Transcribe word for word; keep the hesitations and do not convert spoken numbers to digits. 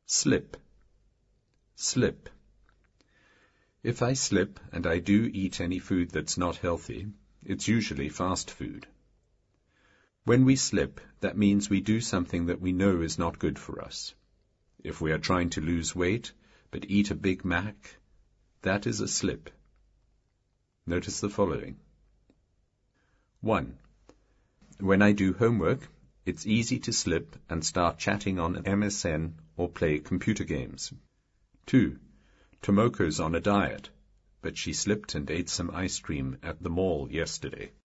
Slip. Slip. If I slip and I do eat any food that's not healthy, it's usually fast food. When we slip, that means we do something that we know is not good for us. If we are trying to lose weight, but eat a Big Mac, that is a slip. Notice the following. one. When I do homework, it's easy to slip and start chatting on M S N or play computer games. two. Tomoko's on a diet, but she slipped and ate some ice cream at the mall yesterday.